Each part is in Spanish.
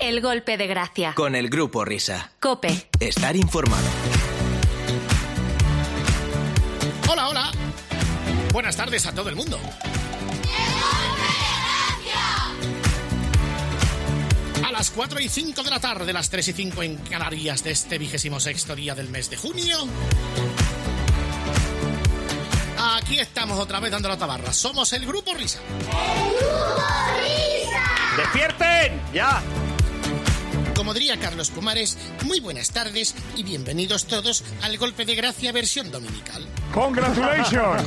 El golpe de gracia. Con el Grupo Risa. COPE. Estar informado. Hola, hola. Buenas tardes a todo el mundo. A las 4:05 de la tarde, las 3:05 en Canarias de este 26º día del mes de junio. Aquí estamos otra vez dando la tabarra. Somos el Grupo Risa. ¡El Grupo Risa! ¡Despierten! ¡Ya! Como diría Carlos Pumares, muy buenas tardes y bienvenidos todos al Golpe de Gracia versión dominical. ¡Congratulations!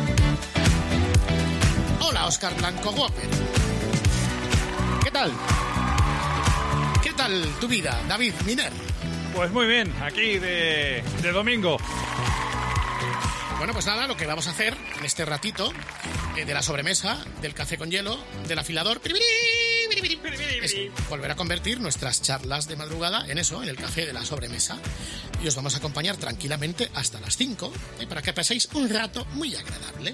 Hola, Óscar Blanco Whopper. ¿Qué tal? ¿Qué tal tu vida, David Miner? Pues muy bien, aquí de domingo. Bueno, pues nada, lo que vamos a hacer en este ratito de la sobremesa, del café con hielo, del afilador, es volver a convertir nuestras charlas de madrugada en eso, en el café de la sobremesa. Y os vamos a acompañar tranquilamente hasta las 5, para que paséis un rato muy agradable.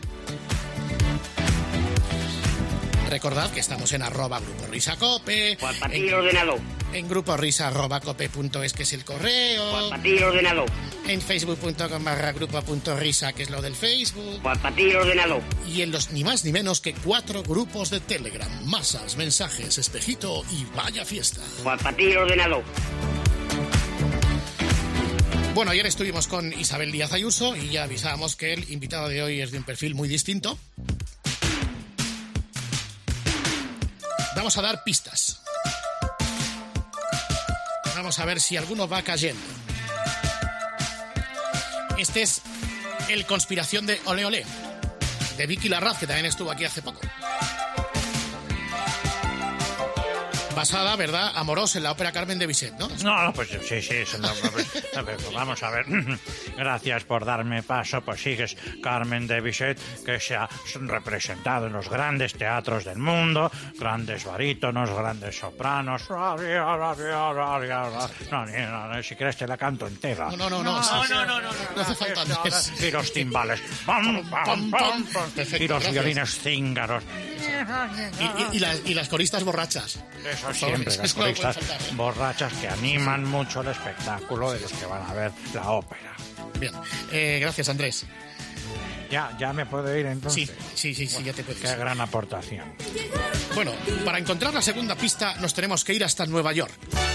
Recordad que estamos en @GrupoRisaCope. Para ti el ordenador. En GrupoRisa@cope.es, que es el correo. Para ti el ordenador. En Facebook.com/grupo.risa, que es lo del Facebook. Para ti el ordenador. Y en los ni más ni menos que 4 grupos de Telegram. Masas, mensajes, espejito y vaya fiesta. Para ti el ordenador. Bueno, ayer estuvimos con Isabel Díaz Ayuso y ya avisábamos que el invitado de hoy es de un perfil muy distinto. Vamos a dar pistas. Vamos a ver si alguno va cayendo. Este es el Conspiración de Ole Ole, de Vicky Larraz, que también estuvo aquí hace poco. Basada, ¿verdad?, Amorós, en la ópera Carmen de Bizet, ¿no? No, pues sí, eso no, pues vamos a ver. Gracias por darme paso, pues sigues Carmen de Bizet, que se ha representado en los grandes teatros del mundo, grandes barítonos, grandes sopranos. No, si quieres te la canto entera. No hace falta. Y los timbales. Y los violines cíngaros. Y las coristas borrachas. Eso siempre, las coristas borrachas que animan mucho el espectáculo de los que van a ver la ópera. Bien, gracias, Andrés. Ya me puedo ir entonces. Sí, ya te puedes. Qué gran aportación. Bueno, para encontrar la segunda pista nos tenemos que ir hasta Nueva York.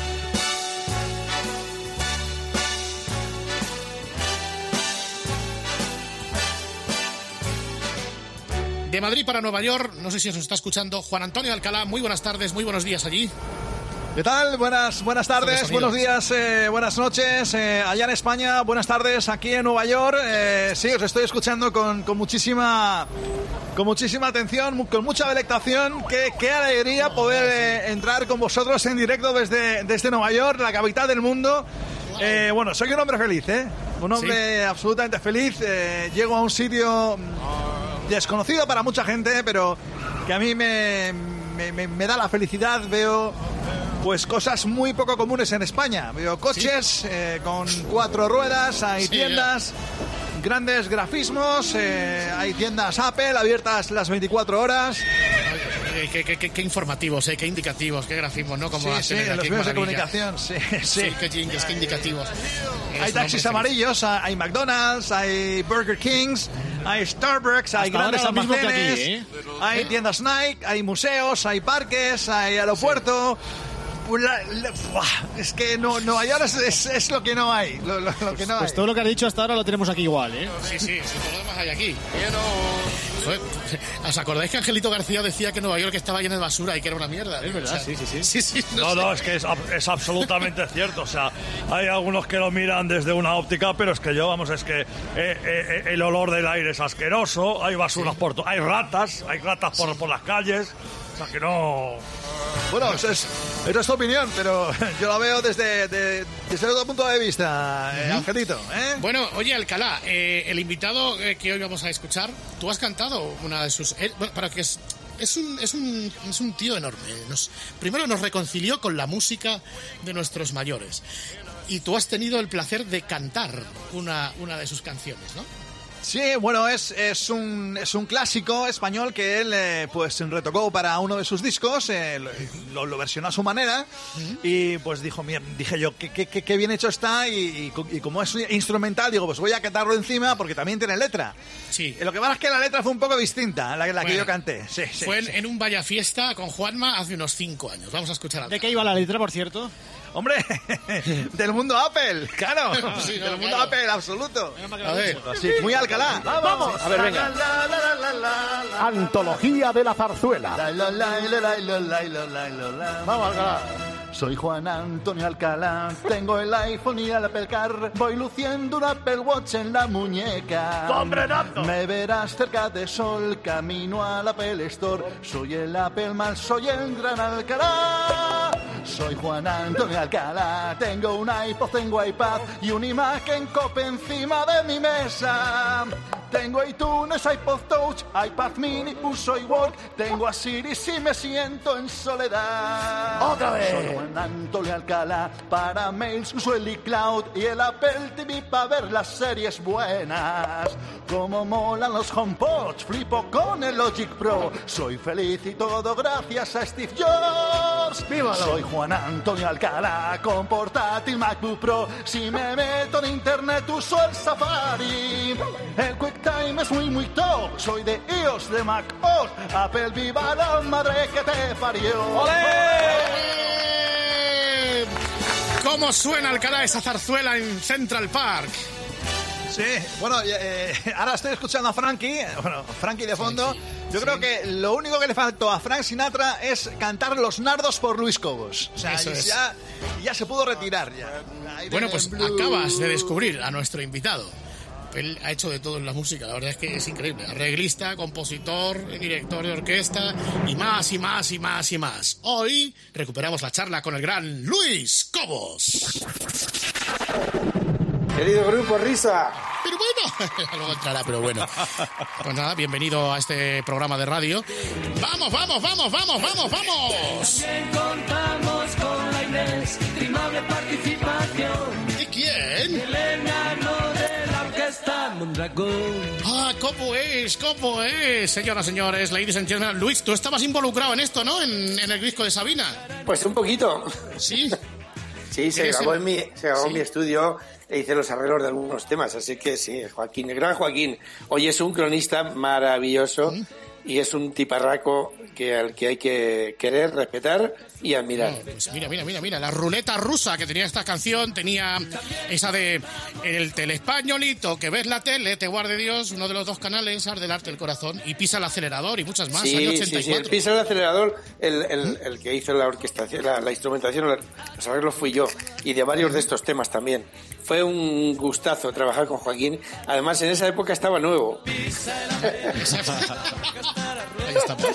De Madrid para Nueva York, no sé si os está escuchando Juan Antonio Alcalá. Muy buenas tardes, muy buenos días allí. ¿Qué tal? Buenas tardes, buenos días, buenas noches. Allá en España, buenas tardes aquí en Nueva York. Sí, os estoy escuchando con muchísima atención, con mucha delectación. Qué alegría poder entrar con vosotros en directo desde Nueva York, la capital del mundo. Bueno, soy un hombre feliz, un hombre absolutamente feliz. Llego a un sitio desconocido para mucha gente, pero que a mí me da la felicidad. Veo pues cosas muy poco comunes en España. Veo coches con 4 ruedas, hay tiendas, grandes grafismos, hay tiendas Apple abiertas las 24 horas. Qué informativos, qué indicativos, qué grafismos, ¿no? Como los medios de comunicación, sí. Qué jingles, qué indicativos. Hay taxis amarillos, hay McDonald's, hay Burger Kings, hay Starbucks, hay grandes almacenes, hay tiendas Nike, hay museos, hay parques, hay aeropuerto. Es que Nueva York es lo que no hay. Lo que no pues hay. Todo lo que has dicho hasta ahora lo tenemos aquí igual, ¿eh? Sí, todo lo demás hay aquí. Joder, ¿os acordáis que Angelito García decía que Nueva York estaba llena de basura y que era una mierda? Es verdad, sí. Sí, No, es que es absolutamente cierto. O sea, hay algunos que lo miran desde una óptica, pero es que es que el olor del aire es asqueroso, hay basuras hay ratas por las calles. O sea, que no... Bueno, esa es tu opinión, pero yo la veo desde otro punto de vista, Angelito. Bueno, oye, Alcalá, el invitado que hoy vamos a escuchar, tú has cantado una de sus... para que es un tío enorme. Primero nos reconcilió con la música de nuestros mayores. Y tú has tenido el placer de cantar una de sus canciones, ¿no? Sí, bueno, es un clásico español que él pues retocó para uno de sus discos, lo versionó a su manera y pues dije yo, qué bien hecho está y como es instrumental, digo, pues voy a cantarlo encima porque también tiene letra. Sí. Lo que pasa es que la letra fue un poco distinta, la que yo canté. Sí, fue en un Vaya Fiesta con Juanma hace unos 5 años. Vamos a escuchar algo. ¿De qué iba la letra, por cierto? Hombre, del mundo Apple, claro. Sí, del mundo Apple, absoluto. A ver. Sí, muy Alcalá. ¡Vamos! A ver, venga. Antología de la zarzuela. Vamos, Alcalá. Soy Juan Antonio Alcalá, tengo el iPhone y el Apple Car, voy luciendo un Apple Watch en la muñeca. ¡Sombrenazo! Me verás cerca de Sol, camino al Apple Store, soy el Apple Man, soy el gran Alcalá. Soy Juan Antonio Alcalá, tengo un iPod, tengo iPad y un iMac en cope encima de mi mesa. Tengo iTunes, iPod Touch, iPad Mini, uso iWork, tengo a Siri si me siento en soledad. ¡Otra vez! Soy Juan Antonio Alcalá, para mails uso el iCloud y el Apple TV para ver las series buenas. Como molan los HomePods, flipo con el Logic Pro. Soy feliz y todo gracias a Steve Jobs. ¡Vívalo! Soy Juan Antonio Alcalá, con portátil MacBook Pro. Si me meto en internet uso el Safari. El QuickTime es muy top. Soy de iOS, de Mac OS. Apple, viva la madre que te parió. ¿Cómo suena Alcalá esa zarzuela en Central Park? Sí, bueno, ahora estoy escuchando a Frankie de fondo. Yo creo que lo único que le faltó a Frank Sinatra es cantar Los Nardos por Luis Cobos. O sea, ya se pudo retirar. Bueno, pues acabas de descubrir a nuestro invitado. Él ha hecho de todo en la música, la verdad es que es increíble. Arreglista, compositor, director de orquesta y más y más y más y más. Hoy recuperamos la charla con el gran Luis Cobos. Querido grupo Risa. Pero bueno, luego entrará, pero bueno. Pues nada, bienvenido a este programa de radio. ¡Vamos, vamos, vamos, vamos, vamos, vamos! También contamos con la inestimable participación. ¿De quién? El enano de la orquesta Mondragón. ¡Ah, cómo es! ¿Cómo es? Señoras, señores, ladies and gentlemen. Luis, tú estabas involucrado en esto, ¿no? En el disco de Sabina. Pues un poquito. ¿Sí? Sí, se grabó en mi estudio e hice los arreglos de algunos temas, así que sí, Joaquín, el gran Joaquín. Hoy es un cronista maravilloso y es un tiparraco al que hay que querer, respetar y admirar. Pues mira, la ruleta rusa que tenía esta canción, tenía esa de el teleespañolito, que ves la tele, te guarde Dios, uno de los 2 canales, Arde el Arte del Corazón, y Pisa el Acelerador y muchas más, año 84. Sí, el Pisa el Acelerador, el que hizo la orquestación, la instrumentación, los arreglos fui yo, y de varios de estos temas también. Fue un gustazo trabajar con Joaquín, además en esa época estaba nuevo. Ahí estamos.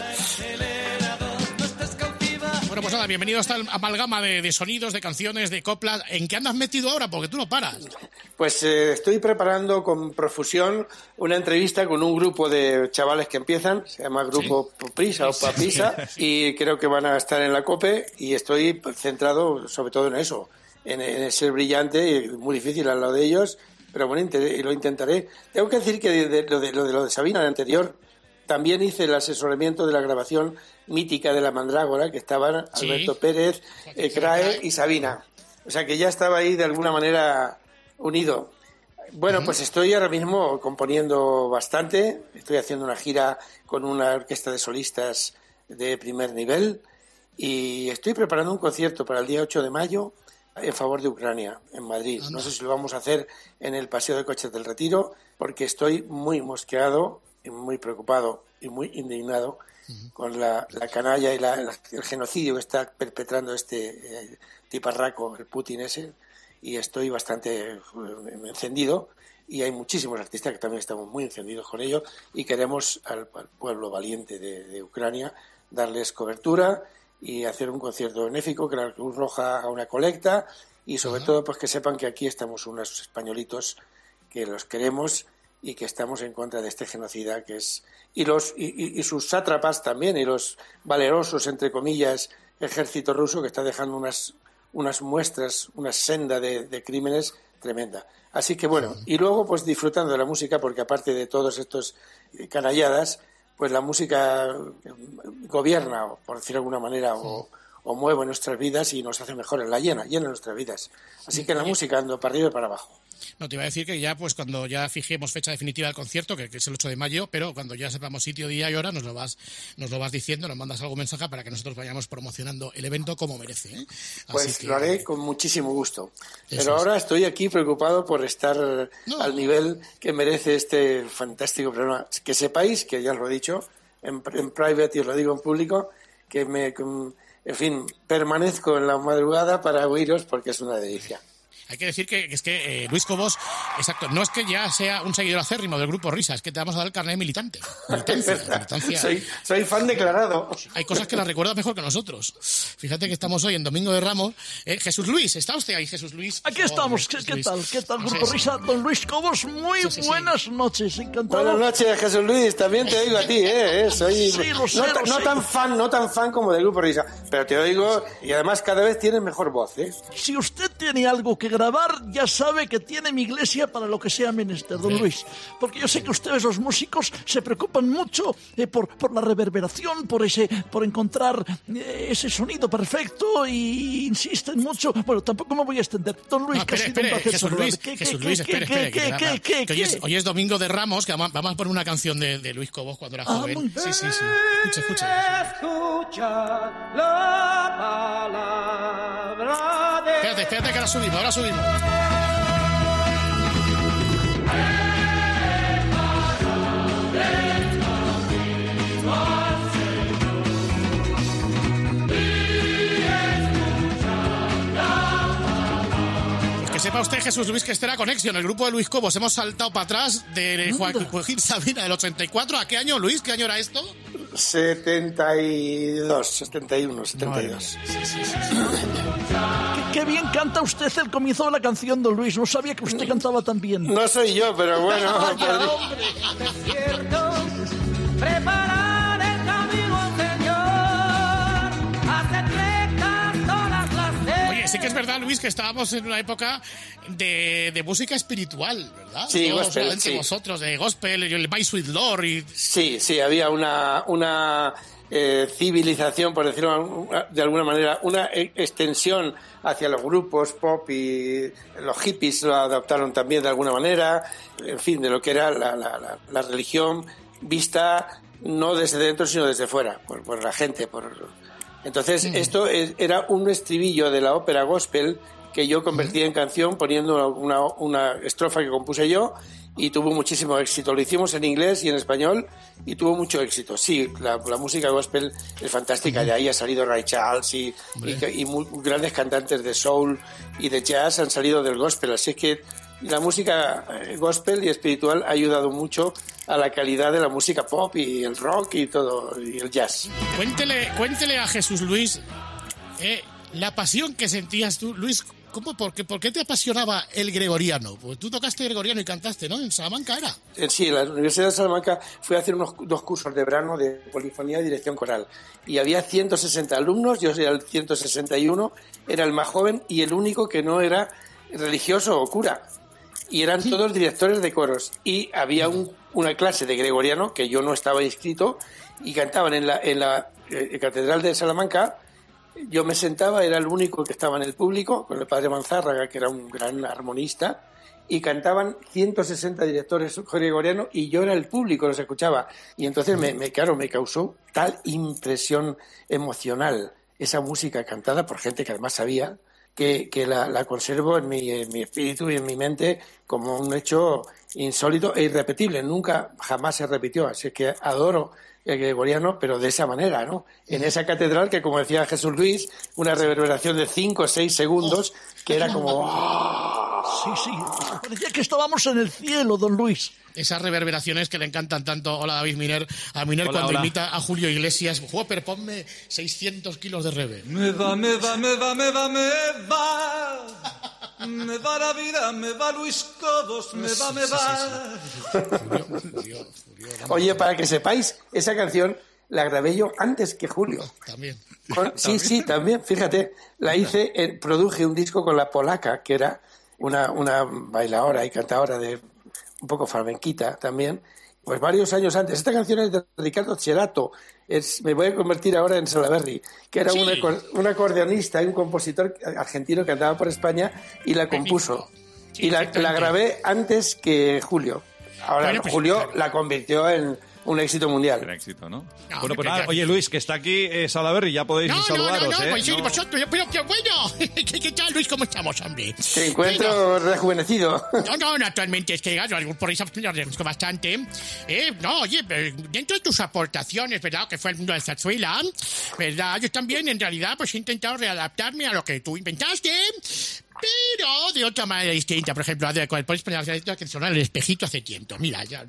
Bueno, pues nada, bienvenido a esta amalgama de sonidos, de canciones, de coplas. ¿En qué andas metido ahora? Porque tú no paras. Pues estoy preparando con profusión una entrevista con un grupo de chavales que empiezan, se llama Grupo Prisa o Papisa, y creo que van a estar en la COPE y estoy centrado sobre todo en eso, en ser brillante y muy difícil al lado de ellos, pero bueno, lo intentaré. Tengo que decir que lo de Sabina, el anterior, también hice el asesoramiento de la grabación mítica de La Mandrágora, que estaban Alberto Pérez, Crae y Sabina. O sea que ya estaba ahí de alguna manera unido. Bueno, pues estoy ahora mismo componiendo bastante. Estoy haciendo una gira con una orquesta de solistas de primer nivel y estoy preparando un concierto para el día 8 de mayo en favor de Ucrania, en Madrid. No sé si lo vamos a hacer en el Paseo de Coches del Retiro, porque estoy muy mosqueado y muy preocupado y muy indignado con la canalla y el genocidio que está perpetrando este tiparraco, el Putin ese, y estoy bastante encendido, y hay muchísimos artistas que también estamos muy encendidos con ello, y queremos al pueblo valiente de Ucrania darles cobertura y hacer un concierto benéfico, que la Cruz Roja haga una colecta, y sobre todo pues que sepan que aquí estamos unos españolitos que los queremos y que estamos en contra de este genocida que es y sus sátrapas también, y los valerosos, entre comillas, ejército ruso, que está dejando unas muestras, una senda de crímenes tremenda. Así que bueno, y luego pues disfrutando de la música, porque aparte de todos estos canalladas, pues la música gobierna, por decirlo de alguna manera, o mueve nuestras vidas y nos hace mejores, llena nuestras vidas. Así que en la música ando para arriba y para abajo. No, te iba a decir que ya, pues cuando ya fijemos fecha definitiva del concierto, que es el 8 de mayo, pero cuando ya sepamos sitio, día y hora, nos lo vas diciendo, nos mandas algún mensaje para que nosotros vayamos promocionando el evento como merece, ¿eh? Pues lo haré con muchísimo gusto. Pero ahora estoy aquí preocupado por estar al nivel que merece este fantástico programa. Que sepáis, que ya os lo he dicho, en private y os lo digo en público, que en fin, permanezco en la madrugada para oíros porque es una delicia. Hay que decir que es que Luis Cobos, exacto, no es que ya sea un seguidor acérrimo del Grupo Risa, es que te vamos a dar el carnet de militante. Militancia. Soy fan declarado. Hay cosas que las recuerdas mejor que nosotros. Fíjate que estamos hoy en Domingo de Ramos. Jesús Luis, ¿está usted ahí, Jesús Luis? Aquí estamos. ¿Qué tal? ¿Qué tal, Grupo Risa? Don Luis Cobos, muy buenas noches. Encantado. Buenas noches, Jesús Luis. También te oigo a ti, Soy no tan fan como del Grupo Risa, pero te oigo y además cada vez tienes mejor voz, Si usted tiene algo que grabar, ya sabe que tiene mi iglesia para lo que sea menester, don Luis. Porque yo sé que ustedes, los músicos, se preocupan mucho por la reverberación, por encontrar ese sonido perfecto y insisten mucho. Bueno, tampoco me voy a extender. Don Luis, Jesús Luis, espere. Que hoy es Domingo de Ramos, que vamos a poner una canción de Luis Cobos cuando era joven. Sí. Escucha la palabra de... Espérate, que ahora subimos. Que sepa usted, Jesús Luis, que este era Conexión, el grupo de Luis Cobos. Hemos saltado para atrás de Joaquín Sabina del 84. ¿A qué año, Luis? ¿Qué año era esto? 72, 71, 72. Sí. Qué bien canta usted el comienzo de la canción, don Luis. No sabía que usted cantaba tan bien. No soy yo, pero bueno. Preparar el camino al Señor, hacer rectas todas las leyes. Oye, sí que es verdad, Luis, que estábamos en una época de música espiritual, ¿verdad? Sí, gospel, sí. Vosotros, de gospel, el My Sweet Lord y... Sí, había una civilización, por decirlo de alguna manera, una extensión hacia los grupos pop, y los hippies lo adaptaron también de alguna manera, en fin, de lo que era la religión vista no desde dentro sino desde fuera, por la gente. Entonces esto era un estribillo de la ópera gospel que yo convertí en canción poniendo una estrofa que compuse yo, y tuvo muchísimo éxito. Lo hicimos en inglés y en español y tuvo mucho éxito. Sí, la música gospel es fantástica. De ahí ha salido Ray Charles y grandes cantantes de soul y de jazz han salido del gospel. Así es que la música gospel y espiritual ha ayudado mucho a la calidad de la música pop y el rock y todo, y el jazz. Cuéntele a Jesús Luis la pasión que sentías tú, Luis. ¿Por qué te apasionaba el gregoriano? Pues tú tocaste gregoriano y cantaste, ¿no? ¿En Salamanca era? Sí, en la Universidad de Salamanca fui a hacer 2 cursos de verano de polifonía y dirección coral. Y había 160 alumnos, yo era el 161, era el más joven y el único que no era religioso o cura. Y eran todos directores de coros. Y había una clase de gregoriano, que yo no estaba inscrito, y cantaban en la Catedral de Salamanca. Yo me sentaba, era el único que estaba en el público, con el padre Manzárraga, que era un gran armonista, y cantaban 160 directores gregorianos y yo era el público, los escuchaba. Y entonces me causó tal impresión emocional esa música cantada por gente que además sabía, que la conservo en mi espíritu y en mi mente como un hecho insólito e irrepetible. Jamás se repitió, así que adoro el gregoriano, pero de esa manera, ¿no? En esa catedral que, como decía Jesús Luis, una reverberación de 5 o 6 segundos, que era como... Sí, parecía que estábamos en el cielo, don Luis. Esas reverberaciones que le encantan tanto a David Miner, cuando imita a Julio Iglesias. Pero ponme 600 kilos de reverb. Me va la vida, me va Luis Cobos, me va. Oye, para que sepáis, esa canción la grabé yo antes que Julio. También. Sí, también, fíjate, la hice, produje un disco con la polaca, que era una bailadora y cantadora de un poco flamenquita también, pues varios años antes. Esta canción es de Ricardo Cerato, me voy a convertir ahora en Salaberry, que era un acordeonista y un compositor argentino que andaba por España y la compuso. Sí, y la grabé antes que Julio. Ahora pues, Julio la convirtió en un éxito mundial. Un éxito, ¿no? Bueno, pues nada, oye Luis, que está aquí Salaberry, ya podéis saludaros, pues sí, vosotros, pero qué bueno. ¿Qué tal, Luis? ¿Cómo estamos, hombre? Te encuentro rejuvenecido. No, naturalmente, es que algo por eso conozco bastante. No, oye, dentro de tus aportaciones, ¿verdad? Que fue el mundo de zarzuela, ¿verdad? Yo también, en realidad, pues he intentado readaptarme a lo que tú inventaste, pero de otra manera distinta. Por ejemplo, puedes poner la que sonaba el espejito hace tiempo. Mira, ya.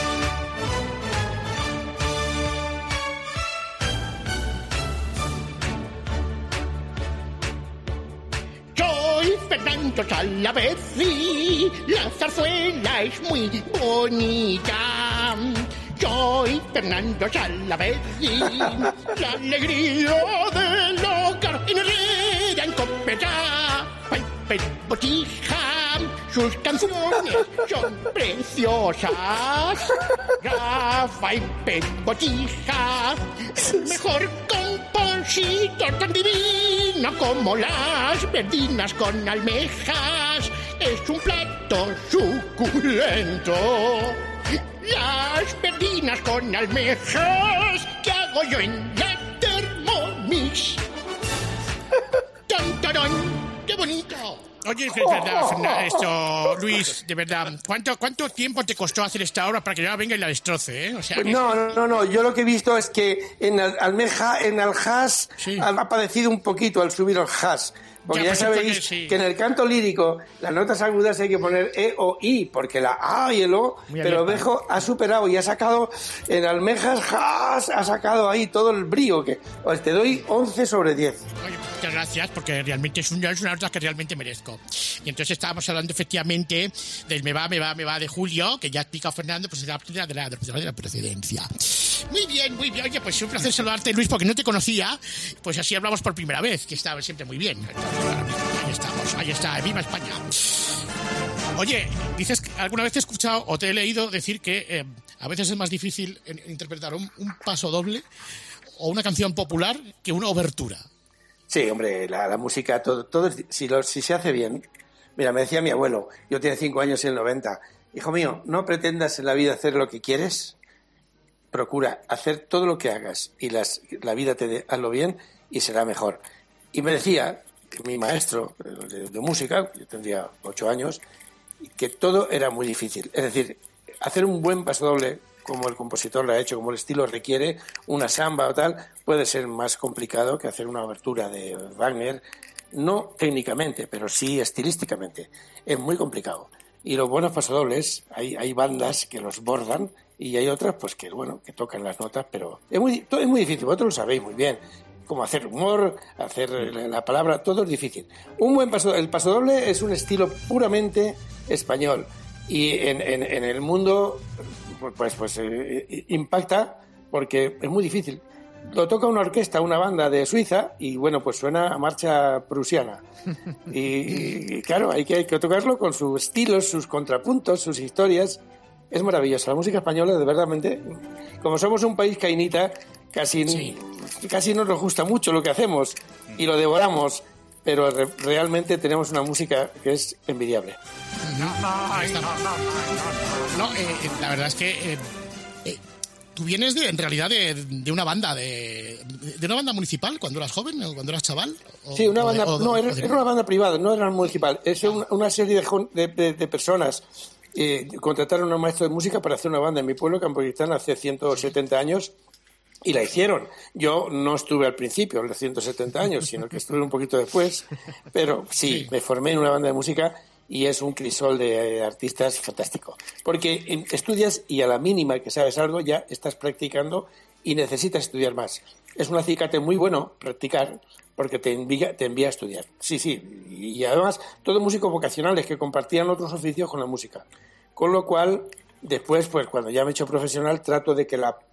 Soy Fernando Salaberry, la zarzuela es muy bonita. Soy Fernando Salaberry, la alegría del hogar en Herrera, en Copeta, Piper Botija. Sus canciones son preciosas. Rafa y Botija, mejor compositor tan divino como las verdinas con almejas. Es un plato suculento. Las verdinas con almejas que hago yo en la Thermomix. ¡Tan, tarán! ¡Qué bonito! Oye, es verdad, Luis, de verdad, ¿cuánto tiempo te costó hacer esta obra para que ya venga y la destroce, O sea, No, yo lo que he visto es que en almeja, en el hash, ha padecido un poquito al subir el hash. Porque ya sabéis que en el canto lírico las notas agudas hay que poner E o I, porque la A y el O, pero Bejo ha superado y ha sacado en almejas, ha sacado ahí todo el brío, que pues te doy 11 sobre 10. Oye, muchas gracias, porque realmente es una nota que realmente merezco. Y entonces estábamos hablando efectivamente del me va de Julio, que ya ha explicado Fernando, pues de la precedencia. Muy bien. Oye, pues es un placer saludarte, Luis, porque no te conocía, pues así hablamos por primera vez, que estaba siempre muy bien. Ahí está, ¡viva España! Oye, dices que alguna vez te he escuchado o te he leído decir que a veces es más difícil interpretar un paso doble o una canción popular que una obertura. Sí, hombre, la música, todo si se hace bien. Mira, me decía mi abuelo, yo tenía 5 años en el 90, hijo mío, no pretendas en la vida hacer lo que quieres, procura hacer todo lo que hagas y la vida hazlo bien y será mejor. Y me decía mi maestro de música, yo tendría 8 años, que todo era muy difícil. Es decir, hacer un buen pasodoble, como el compositor lo ha hecho, como el estilo requiere, una samba o tal, puede ser más complicado que hacer una obertura de Wagner, no técnicamente, pero sí estilísticamente. Es muy complicado. Y los buenos pasodobles, hay bandas que los bordan y hay otras pues que tocan las notas, pero es muy difícil, vosotros lo sabéis muy bien. Como hacer humor, hacer la palabra, todo es difícil. El pasodoble es un estilo puramente español y en el mundo pues impacta porque es muy difícil. Lo toca una orquesta, una banda de Suiza y pues suena a marcha prusiana. Y claro, hay que tocarlo con sus estilos, sus contrapuntos, sus historias. Es maravilloso. La música española, de verdad, como somos un país cainita, casi no nos gusta mucho lo que hacemos y lo devoramos, pero realmente tenemos una música que es envidiable. La verdad es que tú vienes en realidad de una banda de una banda municipal cuando eras joven o cuando eras chaval. Sí, una banda, era una banda privada, no era municipal. Es una serie de personas. Contrataron a un maestro de música para hacer una banda en mi pueblo, Campo Cristán, hace 170 años. Y la hicieron. Yo no estuve al principio, a los 170 años, sino que estuve un poquito después. Pero sí, me formé en una banda de música y es un crisol de artistas fantástico. Porque estudias y a la mínima que sabes algo ya estás practicando y necesitas estudiar más. Es un acicate muy bueno practicar porque te envía a estudiar. Sí. Y además, todos músicos vocacionales que compartían otros oficios con la música. Con lo cual, después, pues cuando ya me he hecho profesional, trato de que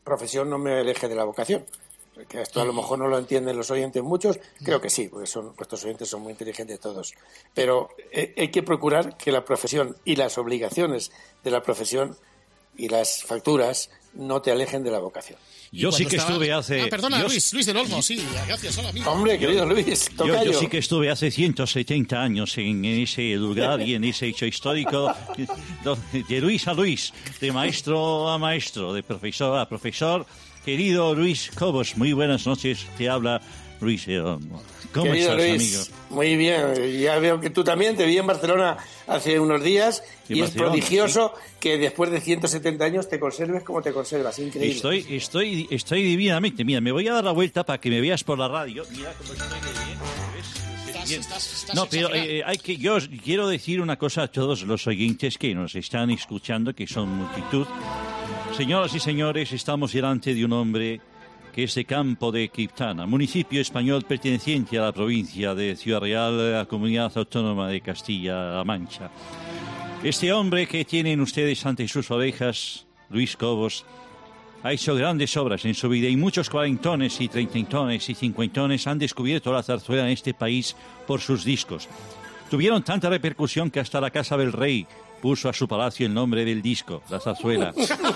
profesión no me aleje de la vocación. Que esto a lo mejor no lo entienden los oyentes muchos, creo que sí, porque vuestros oyentes son muy inteligentes todos. Pero hay que procurar que la profesión y las obligaciones de la profesión y las facturas no te alejen de la vocación. Yo sí que estuve hace... perdona, Luis del Olmo, sí, gracias, hola, amigo. Hombre, querido Luis, yo sí que estuve hace 170 años en ese lugar y en ese hecho histórico, de Luis a Luis, de maestro a maestro, de profesor a profesor. Querido Luis Cobos, muy buenas noches, te habla Luis del Olmo. ¿Cómo Querido estás, Luis, amigo? Muy bien, ya veo que tú también, te vi en Barcelona hace unos días y es prodigioso que después de 170 años te conserves como te conservas, increíble. Estoy divinamente, mira, me voy a dar la vuelta para que me veas por la radio, mira cómo estoy de bien. No, pero yo quiero decir una cosa a todos los oyentes que nos están escuchando, que son multitud. Señoras y señores, estamos delante de un hombre que es de Campo de Criptana, municipio español perteneciente a la provincia de Ciudad Real, la Comunidad Autónoma de Castilla-La Mancha. Este hombre que tienen ustedes ante sus orejas, Luis Cobos, ha hecho grandes obras en su vida y muchos cuarentones y treintones y cincuentones han descubierto la zarzuela en este país por sus discos. Tuvieron tanta repercusión que hasta la Casa del Rey puso a su palacio el nombre del disco, la zarzuela.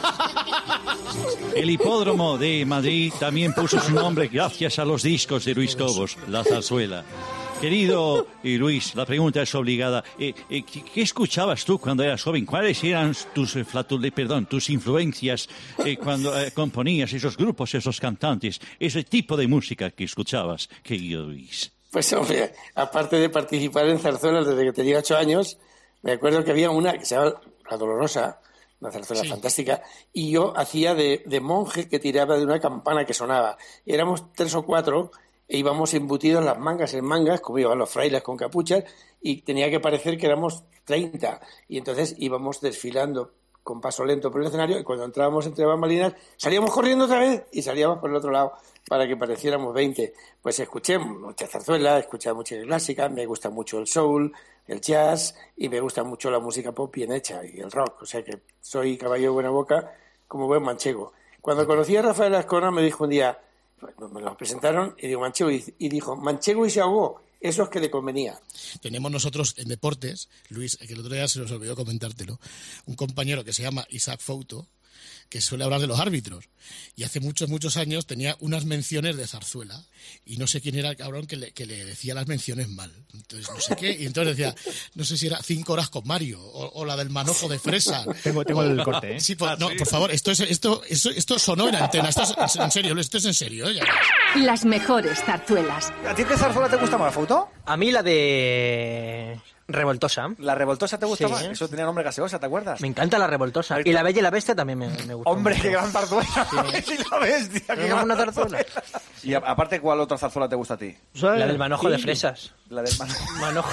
El hipódromo de Madrid también puso su nombre gracias a los discos de Luis Cobos, la zarzuela. Querido Luis, la pregunta es obligada. ¿Qué escuchabas tú cuando eras joven? ¿Cuáles eran tus influencias cuando componías esos grupos, esos cantantes, ese tipo de música que escuchabas, querido Luis? Pues hombre, aparte de participar en zarzuelas desde que tenía 8 años, me acuerdo que había una que se llama La Dolorosa, una zarzuela fantástica, y yo hacía de monje que tiraba de una campana que sonaba. Éramos 3 o 4 e íbamos embutidos las mangas en mangas, como iban los frailes con capuchas, y tenía que parecer que éramos 30. Y entonces íbamos desfilando con paso lento por el escenario, y cuando entrábamos entre bambalinas, salíamos corriendo otra vez y salíamos por el otro lado para que pareciéramos 20. Pues escuché mucha zarzuela, escuché mucha clásica, me gusta mucho el soul, el jazz, y me gusta mucho la música pop bien hecha y el rock. O sea que soy caballo de buena boca como buen manchego. Cuando conocí a Rafael Azcona me dijo un día, me lo presentaron y digo manchego, y dijo, manchego y se ahogó. Eso es que le convenía. Tenemos nosotros en deportes, Luis, que el otro día se nos olvidó comentártelo, un compañero que se llama Isaac Fouto, que suele hablar de los árbitros. Y hace muchos años tenía unas menciones de zarzuela. Y no sé quién era el cabrón que le decía las menciones mal. Entonces, no sé qué. Y entonces decía, no sé si era 5 horas con Mario, o la del manojo de fresa. Tengo el corte, ¿eh? Sí, no, por favor, esto sonó en antena. Esto es en serio, esto es en serio. Ya. Las mejores zarzuelas. ¿A ti qué zarzuela te gusta más, Fouto? A mí la de Revoltosa. ¿La Revoltosa te gusta Sí. más? Eso tenía nombre gaseosa, ¿te acuerdas? Me encanta la Revoltosa. Y la Bella y la Bestia también me gusta. Hombre, mucho. qué gran zarzuela. Sí. La Bestia, qué gran una zarzuela. Y aparte, ¿cuál otra zarzuela te gusta a ti? La del manojo de fresas. La del manojo.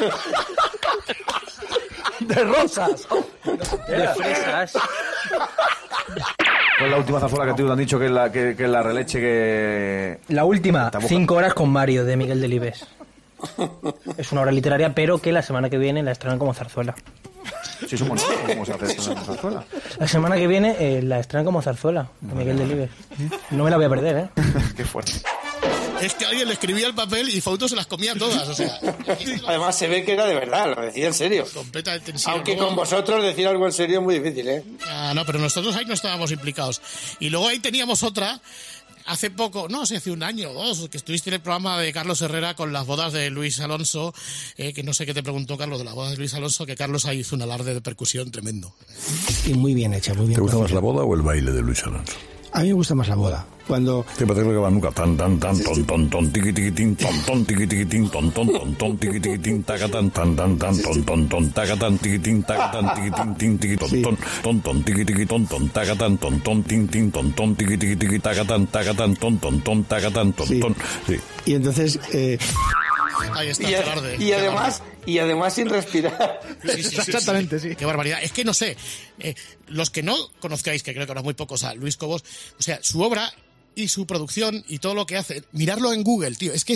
de rosas. De fresas. ¿Cuál es la última zarzuela que te han dicho que es la releche que...? La última, 5 horas con Mario, de Miguel Delibes. Es una obra literaria, pero que la semana que viene la estrenan como zarzuela. Sí, ¿cómo se hace esto en zarzuela? La semana que viene la estrenan como zarzuela, de Miguel Delibes. No me la voy a perder, ¿eh? Qué fuerte. Es que alguien le escribía el papel y Fouto se las comía todas, o sea... Además se ve que era de verdad, lo decía en serio. Completamente en serio. Aunque Luego... con vosotros decir algo en serio es muy difícil, ¿eh? Ah, no, pero nosotros ahí no estábamos implicados. Y luego ahí teníamos otra... Hace poco, no sé, hace un año o 2, que estuviste en el programa de Carlos Herrera con las bodas de Luis Alonso, que no sé qué te preguntó Carlos de las bodas de Luis Alonso, que Carlos ahí hizo un alarde de percusión tremendo. Y muy bien hecha, muy bien. ¿Te gusta más la boda o el baile de Luis Alonso? A mí me gusta más la boda. Cuando... ¿Te parece que va nunca? Tan, ton, tiqui, tiqui, tin, ton, tiqui, tiqui, tin, ton, tiqui, tiqui, tin, tacatan, ton, tacatan, tiqui, tin, tacatan, tiqui, tin, tiqui, ton, tiqui, tiqui, ton, tacatan, ton, tin, ton, tiqui, tiqui, tiqui, tacatan, ton, tacatan, ton. Sí. Y entonces... Ahí está, y además sin respirar. Sí. Exactamente, sí. Qué barbaridad. Es que no sé, los que no conozcáis, que creo que ahora muy pocos, a Luis Cobos, o sea, su obra y su producción y todo lo que hace, mirarlo en Google, tío, es que es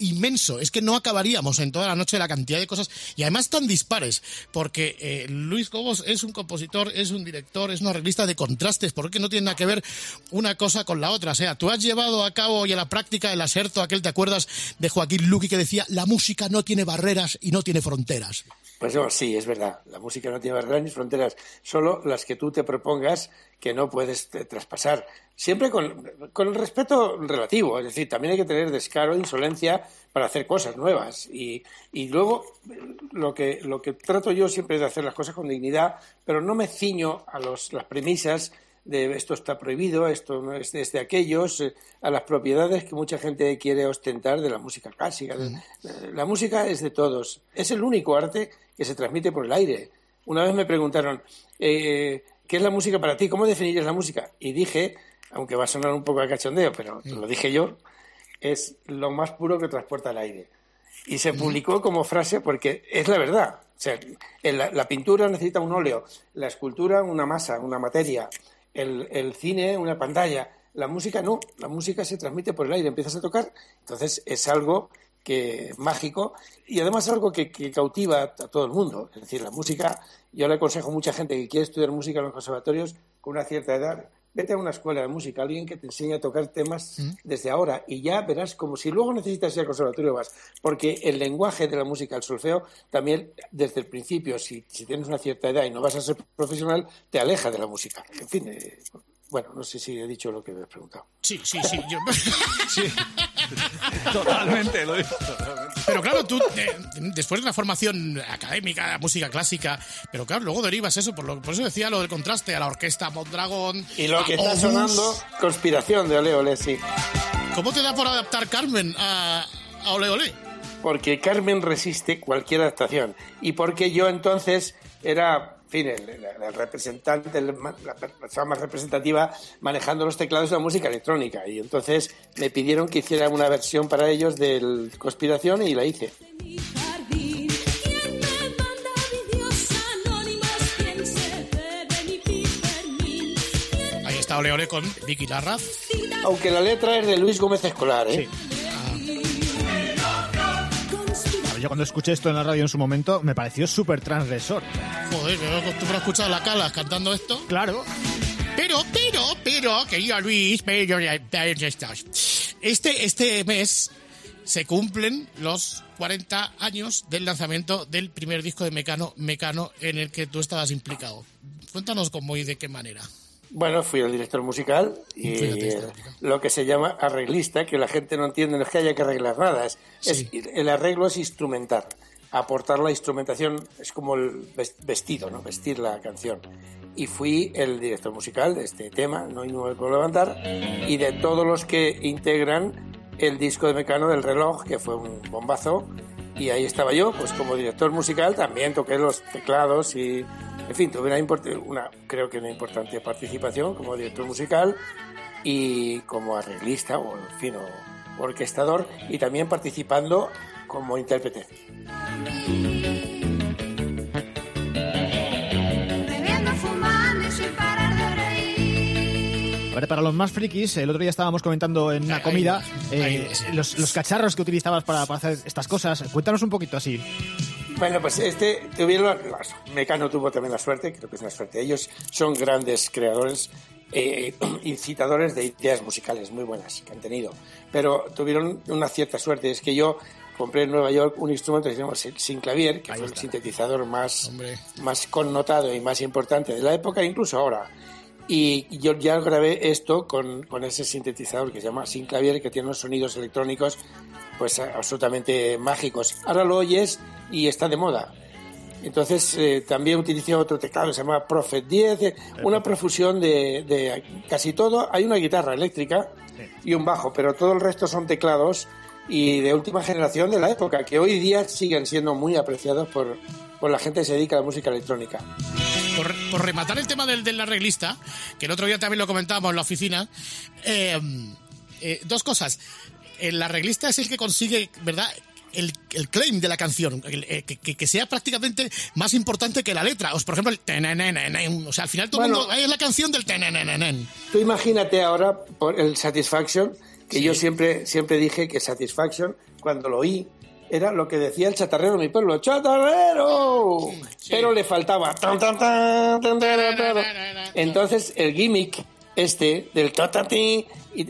inmenso. Es que no acabaríamos en toda la noche la cantidad de cosas, y además tan dispares, porque Luis Cobos es un compositor, es un director, es una arreglista de contrastes, porque no tiene nada que ver una cosa con la otra. O sea, tú has llevado a cabo y a la práctica el aserto aquel, ¿te acuerdas de Joaquín Luqui que decía: la música no tiene barreras y no tiene fronteras? Pues sí, es verdad. La música no tiene barreras ni fronteras, solo las que tú te propongas, que no puedes traspasar. Siempre con el respeto relativo. Es decir, también hay que tener descaro, insolencia para hacer cosas nuevas. Y luego lo que trato yo siempre es de hacer las cosas con dignidad, pero no me ciño a las premisas de esto está prohibido, esto no es de aquellos, a las propiedades que mucha gente quiere ostentar de la música clásica. La música es de todos. Es el único arte que se transmite por el aire. Una vez me preguntaron, ¿qué es la música para ti? ¿Cómo definirías la música? Y dije, aunque va a sonar un poco a cachondeo, pero lo dije yo, es lo más puro que transporta el aire. Y se publicó como frase porque es la verdad. O sea, la pintura necesita un óleo, la escultura una masa, una materia, el cine una pantalla. La música no, la música se transmite por el aire, empiezas a tocar, entonces es algo que mágico y además algo que cautiva a todo el mundo. Es decir, la música, yo le aconsejo a mucha gente que quiere estudiar música en los conservatorios con una cierta edad, vete a una escuela de música, alguien que te enseñe a tocar temas desde ahora y ya verás como si luego necesitas ir al conservatorio vas, porque el lenguaje de la música, el solfeo, también desde el principio, si tienes una cierta edad y no vas a ser profesional, te aleja de la música. En fin, bueno, no sé si he dicho lo que me has preguntado. Sí. Sí. Totalmente, lo he dicho. Pero claro, tú, después de la formación académica, música clásica, pero claro, luego derivas eso, por eso decía lo del contraste, a la orquesta Mondragón. Y lo que está sonando, Conspiración de Ole Ole, sí. ¿Cómo te da por adaptar Carmen a Ole Ole? Porque Carmen resiste cualquier adaptación. Y porque yo entonces era... En fin, el representante, la persona más representativa manejando los teclados de la música electrónica. Y entonces me pidieron que hiciera una versión para ellos de Conspiración y la hice. Ahí está Ole Ole con Vicky Larraz. Aunque la letra es de Luis Gómez Escolar, ¿eh? Sí. Yo cuando escuché esto en la radio en su momento me pareció súper transgresor. Joder, ¿tú has escuchado a la Calas cantando esto? Claro. Pero, querido Luis, este mes se cumplen los 40 años del lanzamiento del primer disco de Mecano, en el que tú estabas implicado. Cuéntanos cómo y de qué manera. Bueno, fui el director musical y lo que se llama arreglista, que la gente no entiende, no es que haya que arreglar nada, el arreglo es instrumentar, aportar la instrumentación, es como el vestido, ¿no? Vestir la canción. Y fui el director musical de este tema, No hay nube por levantar, y de todos los que integran el disco de Mecano del reloj, que fue un bombazo, y ahí estaba yo, pues como director musical, también toqué los teclados y... En fin, tuve creo que una importante participación como director musical y como arreglista o orquestador y también participando como intérprete. A ver, para los más frikis, el otro día estábamos comentando en una comida los cacharros que utilizabas para hacer estas cosas. Cuéntanos un poquito así. Bueno, pues Mecano tuvo también la suerte, creo que es una suerte. Ellos son grandes creadores, incitadores de ideas musicales muy buenas que han tenido. Pero tuvieron una cierta suerte, es que yo compré en Nueva York un instrumento que se llama Synclavier, que fue el sintetizador más connotado y más importante de la época, incluso ahora. Y yo ya grabé esto con ese sintetizador que se llama Synclavier, que tiene unos sonidos electrónicos pues absolutamente mágicos. Ahora lo oyes y está de moda. Entonces también utilicé otro teclado que se llama Prophet 10, una profusión de casi todo. Hay una guitarra eléctrica y un bajo, pero todo el resto son teclados y de última generación de la época, que hoy día siguen siendo muy apreciados por la gente que se dedica a la música electrónica. Por rematar el tema del arreglista, que el otro día también lo comentábamos en la oficina, dos cosas. El arreglista es el que consigue, ¿verdad?, el claim de la canción, que sea prácticamente más importante que la letra. Por ejemplo, el o sea, al final todo el mundo es la canción del. Tú imagínate ahora por el Satisfaction, que yo siempre dije que Satisfaction, cuando lo oí, era lo que decía el chatarrero de mi pueblo, ¡chatarrero! Pero le faltaba... Entonces, el gimmick del tatati...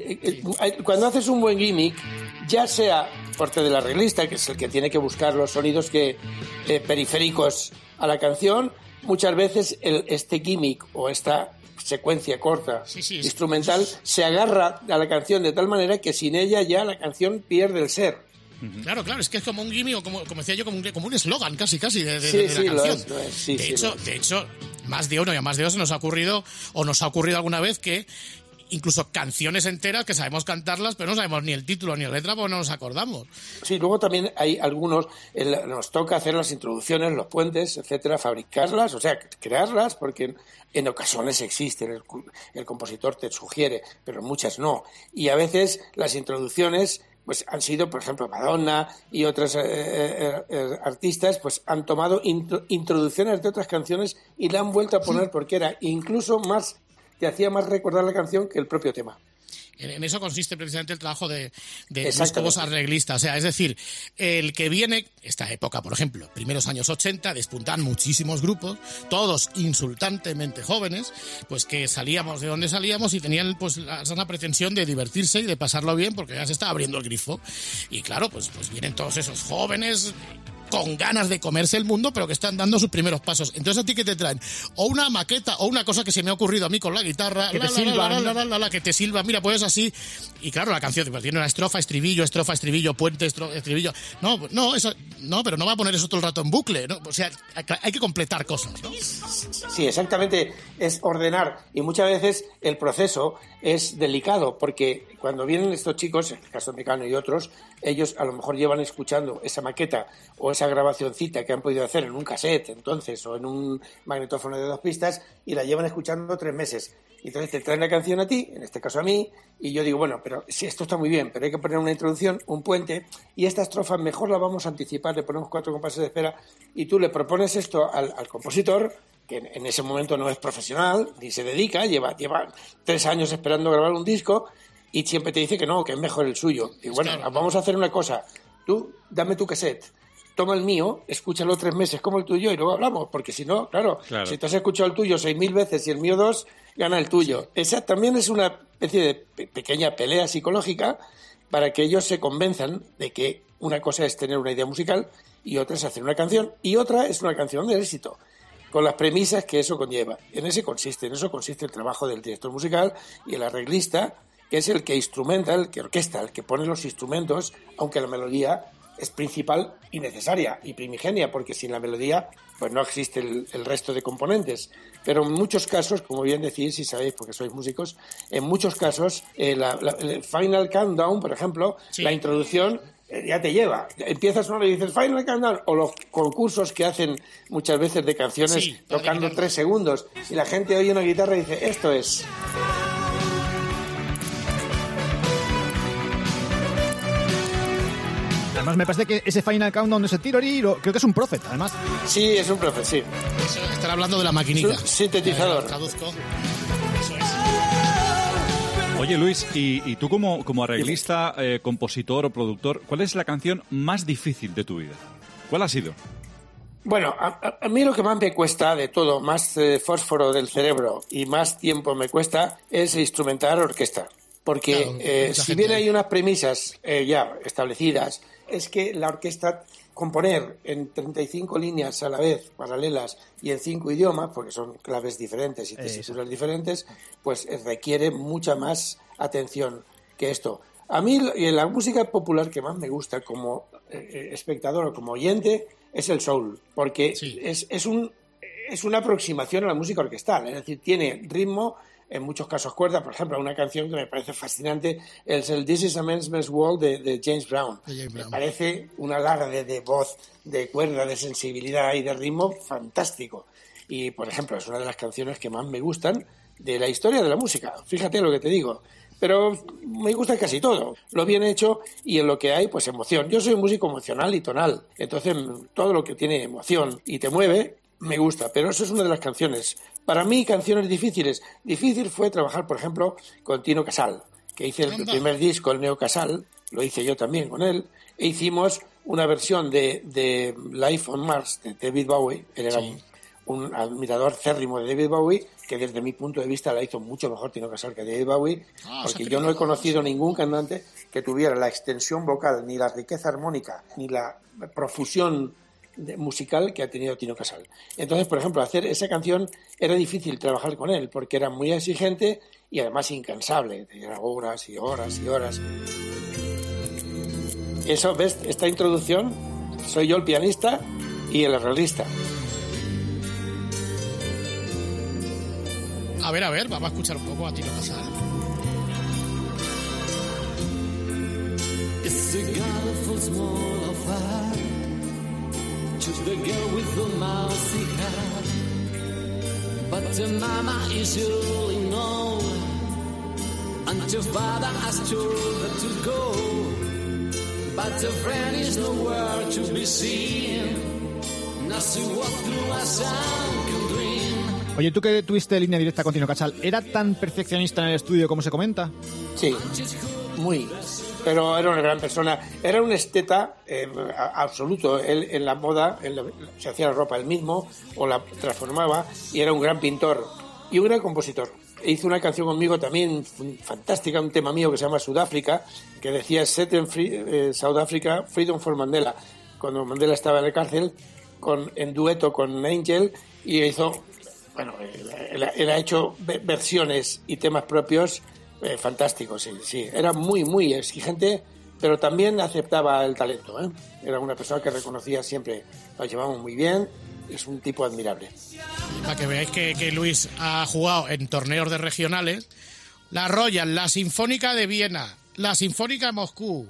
Cuando haces un buen gimmick, ya sea parte del arreglista, que es el que tiene que buscar los sonidos periféricos a la canción, muchas veces este gimmick o esta secuencia corta instrumental se agarra a la canción de tal manera que sin ella ya la canción pierde el ser. Claro, es que es como un gimmick, o como decía yo, como un eslogan casi de la canción. De hecho, más de uno y a más de dos nos ha ocurrido alguna vez que incluso canciones enteras que sabemos cantarlas, pero no sabemos ni el título ni la letra porque no nos acordamos. Sí, luego también hay algunos, nos toca hacer las introducciones, los puentes, etcétera, fabricarlas, o sea, crearlas, porque en ocasiones existen, el compositor te sugiere, pero muchas no. Y a veces las introducciones pues han sido, por ejemplo, Madonna y otras artistas, pues han tomado introducciones de otras canciones y la han vuelto a poner porque era incluso más, te hacía más recordar la canción que el propio tema. En eso consiste precisamente el trabajo de los nuevos arreglistas. O sea, es decir, el que viene, esta época, por ejemplo, primeros años 80, despuntan muchísimos grupos, todos insultantemente jóvenes, pues que salíamos de donde salíamos y tenían pues la sana pretensión de divertirse y de pasarlo bien porque ya se estaba abriendo el grifo. Y claro, pues vienen todos esos jóvenes con ganas de comerse el mundo, pero que están dando sus primeros pasos. Entonces, ¿a ti qué te traen? O una maqueta, o una cosa que se me ha ocurrido a mí con la guitarra, que te silba, mira, pues así. Y claro, la canción tiene una estrofa, estribillo, puente, estribillo. No, eso, no, pero no va a poner eso todo el rato en bucle, ¿no? O sea, hay que completar cosas, ¿no? Sí, exactamente. Es ordenar. Y muchas veces el proceso es delicado, porque cuando vienen estos chicos, en el caso de Mecano y otros, ellos a lo mejor llevan escuchando esa maqueta o esa grabacioncita que han podido hacer en un cassette entonces o en un magnetófono de 2 pistas y la llevan escuchando 3 meses. Y entonces te traen la canción a ti, en este caso a mí, y yo digo, bueno, pero sí, esto está muy bien, pero hay que poner una introducción, un puente, y esta estrofa mejor la vamos a anticipar, le ponemos 4 compases de espera, y tú le propones esto al compositor, que en ese momento no es profesional, ni se dedica, lleva 3 años esperando grabar un disco, y siempre te dice que no, que es mejor el suyo. Y bueno, vamos a hacer una cosa, tú dame tu cassette, toma el mío, escúchalo 3 meses como el tuyo y luego hablamos, porque si no, claro. Si tú has escuchado el tuyo 6.000 veces y el mío 2, gana el tuyo. Esa también es una especie de pequeña pelea psicológica para que ellos se convenzan de que una cosa es tener una idea musical y otra es hacer una canción y otra es una canción de éxito, con las premisas que eso conlleva. En eso consiste el trabajo del director musical y el arreglista, que es el que instrumenta, el que orquesta, el que pone los instrumentos, aunque la melodía es principal y necesaria y primigenia, porque sin la melodía pues no existe el resto de componentes. Pero en muchos casos, como bien decís, si sabéis porque sois músicos, en muchos casos el Final Countdown, por ejemplo, la introducción ya te lleva. Empiezas uno y dices Final Countdown, o los concursos que hacen muchas veces de canciones tocando 3 segundos y la gente oye una guitarra y dice, esto es... Además, me parece que ese Final Countdown, ese tirori, creo que es un Prophet, además. Sí, es un Prophet, sí. Eso, estar hablando de la maquinita. Sintetizador. Traduzco. Eso es. Oye, Luis, y tú como arreglista, compositor o productor, ¿cuál es la canción más difícil de tu vida? ¿Cuál ha sido? Bueno, a mí lo que más me cuesta de todo, más fósforo del cerebro y más tiempo me cuesta, es instrumentar orquesta. Porque si bien hay unas premisas ya establecidas, es que la orquesta, componer en 35 líneas a la vez, paralelas, y en 5 idiomas, porque son claves diferentes y tesituras diferentes, pues requiere mucha más atención que esto. A mí, en la música popular que más me gusta como espectador o como oyente, es el soul, porque es una aproximación a la música orquestal, es decir, tiene ritmo, en muchos casos cuerda. Por ejemplo, una canción que me parece fascinante es el This is a Man's World de James Brown. Me parece un alarde de voz, de cuerda, de sensibilidad y de ritmo fantástico. Y, por ejemplo, es una de las canciones que más me gustan de la historia de la música. Fíjate lo que te digo. Pero me gusta casi todo, lo bien hecho y en lo que hay, pues emoción. Yo soy un músico emocional y tonal, entonces todo lo que tiene emoción y te mueve, me gusta, pero eso es una de las canciones. Para mí, canciones difíciles. Difícil fue trabajar, por ejemplo, con Tino Casal, que hice el primer disco, el Neo Casal, lo hice yo también con él, e hicimos una versión de Life on Mars de David Bowie. Él era un admirador férrimo de David Bowie, que desde mi punto de vista la hizo mucho mejor Tino Casal que David Bowie, porque yo no he conocido ningún cantante que tuviera la extensión vocal, ni la riqueza armónica, ni la profusión musical que ha tenido Tino Casal. Entonces, por ejemplo, hacer esa canción era difícil trabajar con él, porque era muy exigente y además incansable, tenía horas y horas y horas. Eso, ¿ves? Esta introducción, soy yo el pianista y el arreglista. A ver, vamos a escuchar un poco a Tino Casal. It's a colorful small affair. Choose the girl with the mousy hair. But the mama is really known, and your father has told her to go. But the friend is nowhere to be seen. Now she walks through a sunken dream. Oye, tú que tuviste línea directa con Tino Casal, ¿era tan perfeccionista en el estudio como se comenta? Sí, muy. Pero era una gran persona. Era un esteta absoluto. Él en la moda se hacía la ropa él mismo o la transformaba, y era un gran pintor y un gran compositor. Hizo una canción conmigo también fantástica, un tema mío que se llama Sudáfrica, que decía Set in free, South Africa, Freedom for Mandela, cuando Mandela estaba en la cárcel, en dueto con Angel, y hizo, bueno, él ha hecho versiones y temas propios fantásticos, sí. Era muy, muy exigente, pero también aceptaba el talento, ¿eh? Era una persona que reconocía siempre, lo llevamos muy bien, es un tipo admirable. Para que veáis que Luis ha jugado en torneos de regionales, la Royal, la Sinfónica de Viena, la Sinfónica de Moscú,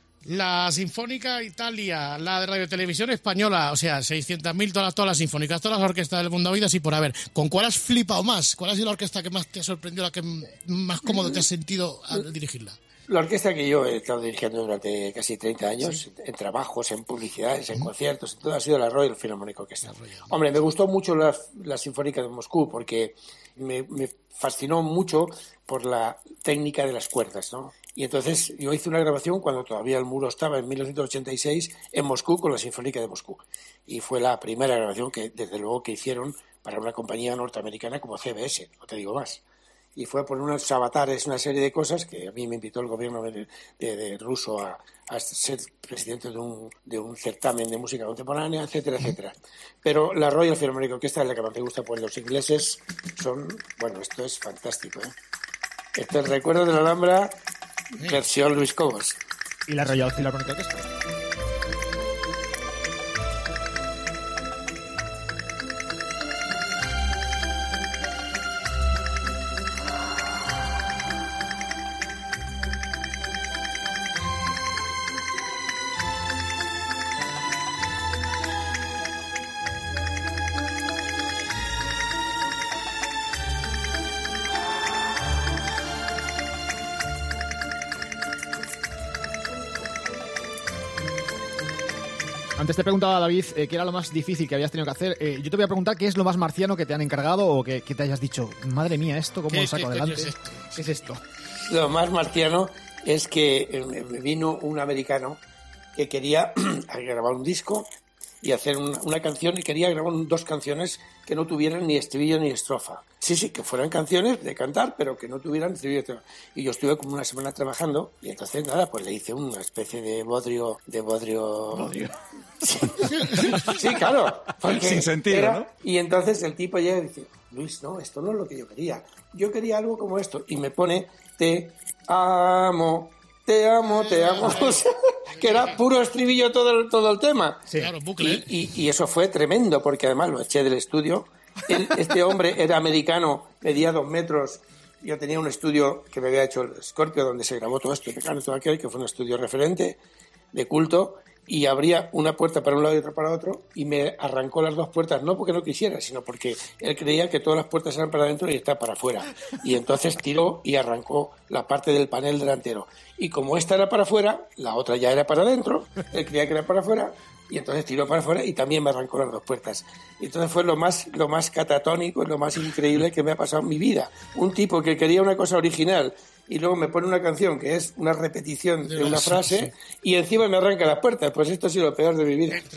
la Sinfónica Italia, la de Radio Televisión Española, o sea, 600.000 todas las sinfónicas, todas las orquestas del mundo habidas y por haber. ¿Con cuál has flipado más? ¿Cuál ha sido la orquesta que más te ha sorprendido, la que más cómodo te has sentido al dirigirla? La orquesta que yo he estado dirigiendo durante casi 30 años, en trabajos, en publicidades, en conciertos, en todo, ha sido la Royal Philharmonic Orchestra. Hombre, me gustó mucho la Sinfónica de Moscú, porque me fascinó mucho por la técnica de las cuerdas, ¿no? Y entonces yo hice una grabación cuando todavía el muro estaba, en 1986, en Moscú, con la Sinfónica de Moscú. Y fue la primera grabación que, desde luego, que hicieron para una compañía norteamericana como CBS, no te digo más. Y fue por unos avatares, una serie de cosas que a mí me invitó el gobierno de ruso a ser presidente de un certamen de música contemporánea, etcétera, etcétera. Pero la Royal Philharmonic Orchestra es la que más me gusta, pues los ingleses son... Bueno, esto es fantástico, ¿eh? Esto es Recuerdo de la Alhambra, versión Luis Cobos. ¿Y la Royal Philharmonic Orchestra? Antes te preguntaba, David, qué era lo más difícil que habías tenido que hacer. Yo te voy a preguntar qué es lo más marciano que te han encargado o que te hayas dicho, madre mía, ¿esto cómo lo saco adelante? ¿Qué es esto? Lo más marciano es que me vino un americano que quería grabar un disco y hacer una canción, y quería grabar 2 canciones que no tuvieran ni estribillo ni estrofa. Sí, que fueran canciones de cantar, pero que no tuvieran estribillo. Y yo estuve como una semana trabajando, y entonces nada, pues le hice una especie de bodrio. Sí, claro. Sin sentido, ¿no? Y entonces el tipo llega y dice, Luis, no, esto no es lo que yo quería. Yo quería algo como esto. Y me pone, te amo. O sea, que era puro estribillo todo el tema. Sí. Claro, bucle. Y eso fue tremendo, porque además lo eché del estudio. Este hombre era americano, medía 2 metros. Yo tenía un estudio que me había hecho el Scorpio, donde se grabó todo esto, y todo aquel, que fue un estudio referente de culto, y abría una puerta para un lado y otra para otro, y me arrancó las 2 puertas, no porque no quisiera, sino porque él creía que todas las puertas eran para adentro y esta para afuera. Y entonces tiró y arrancó la parte del panel delantero. Y como esta era para afuera, la otra ya era para adentro, él creía que era para afuera, y entonces tiró para afuera y también me arrancó las 2 puertas. Y entonces fue lo más catatónico y lo más increíble que me ha pasado en mi vida. Un tipo que quería una cosa original y luego me pone una canción que es una repetición de una frase y encima me arranca las puertas. Pues esto ha sido lo peor de mi vida. Es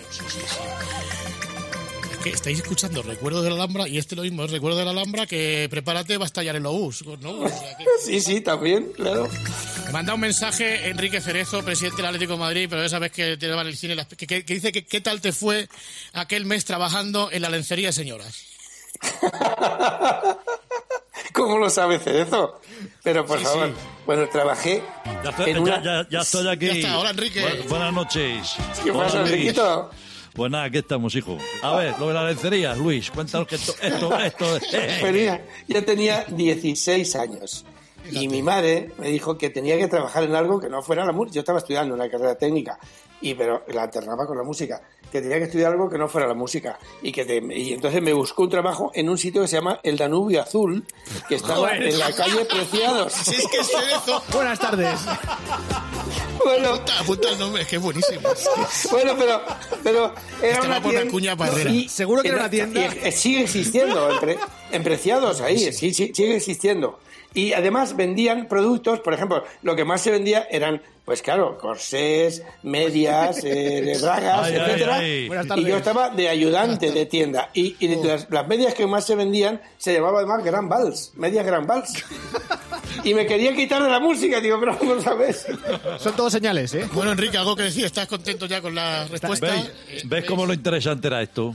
que estáis escuchando Recuerdo de la Alhambra y lo mismo es Recuerdo de la Alhambra que prepárate, va a estallar el obús, ¿no? O sea que... Sí, también, claro. Me manda un mensaje Enrique Cerezo, presidente del Atlético de Madrid, pero ya sabes que te va en el cine, que dice que qué tal te fue aquel mes trabajando en la lencería de señoras. ¿Cómo lo sabe Cerezo? Pero por favor, bueno, trabajé ya estoy aquí. Ya está, hola Enrique. Buenas noches. ¿Qué pasa, Enriquito? Pues nada, aquí estamos, hijo. A ver, lo de la lencería, Luis, cuéntanos que esto... Pues mira, yo tenía 16 años y mi madre me dijo que tenía que trabajar en algo que no fuera la música. Yo estaba estudiando una carrera técnica, pero la alternaba con la música. Que tenía que estudiar algo que no fuera la música. Y entonces me buscó un trabajo en un sitio que se llama El Danubio Azul, que estaba en la calle Preciados. Si es que es Cerezo. Buenas tardes. Bueno, apunta el nombre, es que es buenísimo. Bueno, pero era una tienda. Una cuña para Herrera. Seguro que era una tienda. Y sigue existiendo, en Preciados, ahí, sí, sigue existiendo. Y además vendían productos, por ejemplo, lo que más se vendía eran, pues claro, corsés, medias, bragas, etcétera. Y yo estaba de ayudante de tienda. Y las medias que más se vendían se llamaban además Gran Vals, medias Gran Vals. Y me quería quitar de la música, digo, pero ¿cómo lo sabes? Son todos señales, ¿eh? Bueno, Enrique, algo que decir, ¿estás contento ya con la respuesta? ¿Ves cómo lo interesante era esto?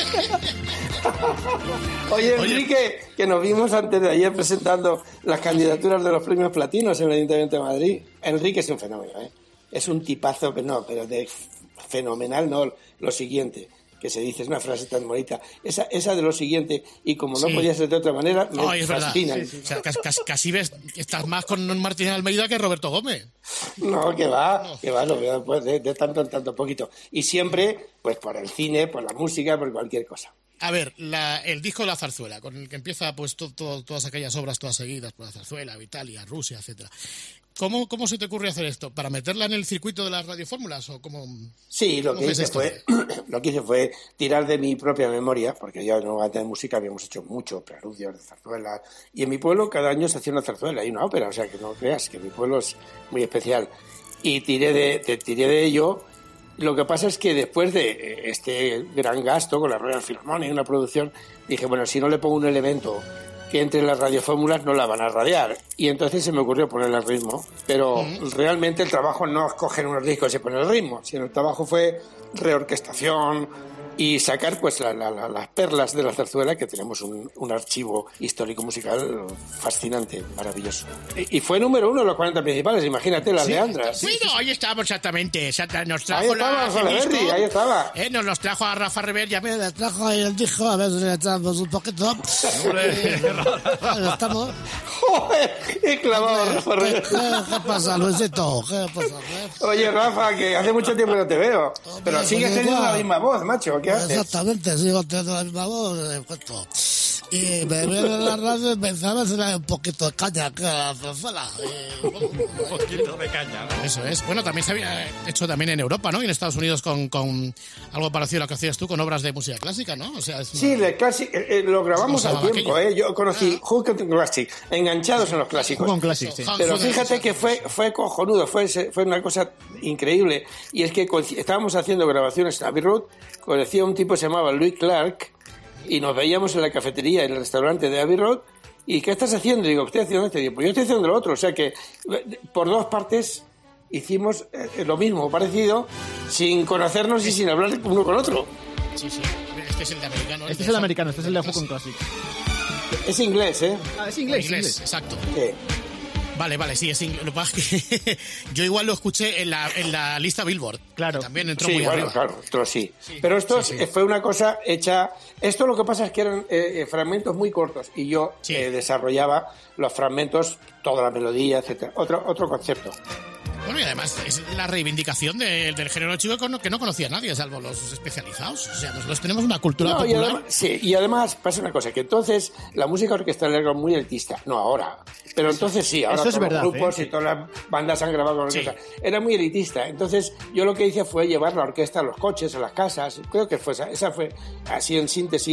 Oye, Enrique, que nos vimos antes de ayer presentando las candidaturas de los premios platinos en el Ayuntamiento de Madrid. Enrique es un fenómeno, ¿eh? Es un tipazo, pero de fenomenal, no, lo siguiente, que se dice, es una frase tan bonita. Esa de lo siguiente, y como no podía ser de otra manera, me fascina. O sea, casi ves, estás más con Martín Almeida que Roberto Gómez. No, que va, lo veo pues, de tanto en tanto poquito. Y siempre, pues por el cine, por la música, por cualquier cosa. A ver, el disco de la zarzuela, con el que empieza pues todas aquellas obras todas seguidas por la zarzuela, Italia, Rusia, etcétera. ¿Cómo se te ocurre hacer esto? ¿Para meterla en el circuito de las radiofórmulas o cómo? Sí, lo que hice fue tirar de mi propia memoria, porque ya en Nueva de Música habíamos hecho mucho preludios de zarzuela, y en mi pueblo cada año se hacía una zarzuela y una ópera, o sea que no creas que mi pueblo es muy especial. Y tiré de ello. Lo que pasa es que después de este gran gasto con la Royal Philharmonic y una producción, dije, bueno, si no le pongo un elemento que entre las radiofórmulas no la van a radiar. Y entonces se me ocurrió ponerle el ritmo. Pero realmente el trabajo no es coger unos discos y poner el ritmo, sino el trabajo fue reorquestación y sacar pues las perlas de la zarzuela, que tenemos un archivo histórico musical fascinante, maravilloso. Y fue número 1 de los 40 principales, imagínate, las leandras. Sí, ahí estábamos exactamente. Nos trajo ahí estaba. Nos trajo a Rafa Rever, ya me trajo ahí el disco, a ver si le echamos un poquito. Estamos. ¡Joder! ¡Qué clavado, Rafa Rever! ¿Qué pasa, Luisito? ¿Qué pasa? Oye, Rafa, que hace mucho tiempo que no te veo. Pero sigues teniendo la misma voz, macho. ¿Qué haces? Exactamente, sigo teniendo la misma voz. Y me viene en la radio y pensaba si le da un poquito de caña que a la zarzuela. Un poquito de caña, ¿no? Eso es. Bueno, también se había hecho también en Europa, ¿no? Y en Estados Unidos con algo parecido a lo que hacías tú con obras de música clásica, ¿no? O sea, sí, lo grabamos al tiempo, ¿eh? Yo conocí Hook and Classic, enganchados en los clásicos. Con Classic, sí. Pero fíjate que fue cojonudo, fue una cosa increíble. Y es que estábamos haciendo grabaciones en Abbey Road, conocía un tipo que se llamaba Louis Clark, y nos veíamos en la cafetería, en el restaurante de Abbey Road, y ¿qué estás haciendo? Digo, estoy haciendo esto. Digo, pues yo estoy haciendo lo otro. O sea que por dos partes hicimos lo mismo, parecido, sin conocernos y sin hablar uno con otro. Sí. Este es el de americano. Este es el americano, este es el de Hook and Classic. Es inglés, ¿eh? Ah, es inglés. Exacto. Sí. Vale, sí, es inglés. Lo que pasa es que yo igual lo escuché en la lista Billboard. Claro. También entró muy arriba. Claro, esto sí. Pero esto fue una cosa hecha... Esto lo que pasa es que eran fragmentos muy cortos y yo desarrollaba los fragmentos, toda la melodía, etcétera. Otro concepto. Bueno, y además es la reivindicación del género chico que no conocía nadie, salvo los especializados. O sea, nosotros tenemos una cultura popular. Y además pasa una cosa, que entonces la música orquestal era muy elitista. No, ahora. Pero entonces sí, ahora todos los grupos y todas las bandas han grabado con orquesta. Era muy elitista. Entonces yo lo que hice fue llevar la orquesta a los coches, a las casas. Creo que esa fue, así en síntesis,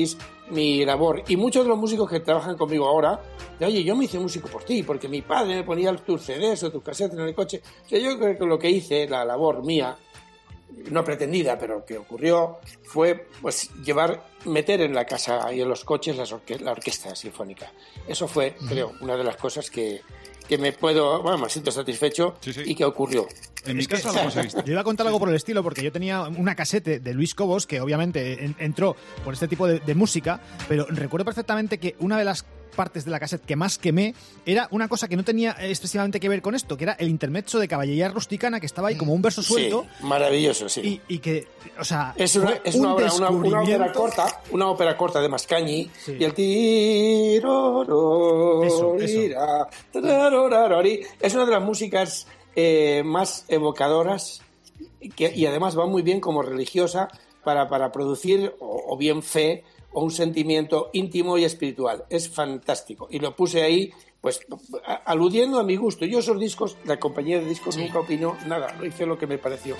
mi labor. Y muchos de los músicos que trabajan conmigo ahora, de, oye, yo me hice músico por ti, porque mi padre me ponía tus CDs o tus casetes en el coche. O sea, yo creo que lo que hice, la labor mía, no pretendida, pero que ocurrió, fue pues meter en la casa y en los coches la orquesta sinfónica. Eso fue, creo, una de las cosas que me siento satisfecho y que ocurrió. En mi caso lo conseguiste. Yo iba a contar algo por el estilo, porque yo tenía una casete de Luis Cobos, que obviamente entró por este tipo de música, pero recuerdo perfectamente que una de las partes de la cassette que más quemé era una cosa que no tenía excesivamente que ver con esto, que era el intermezzo de Caballería Rusticana, que estaba ahí como un verso suelto. Sí, maravilloso, sí. Y que, o sea, es una ópera corta de Mascagni, sí. Y el tiro es una de las músicas más evocadoras y además va muy bien como religiosa para producir o bien fe o un sentimiento íntimo y espiritual. Es fantástico. Y lo puse ahí, pues, aludiendo a mi gusto. Yo esos discos, la compañía de discos nunca opinó nada. Lo hice lo que me pareció.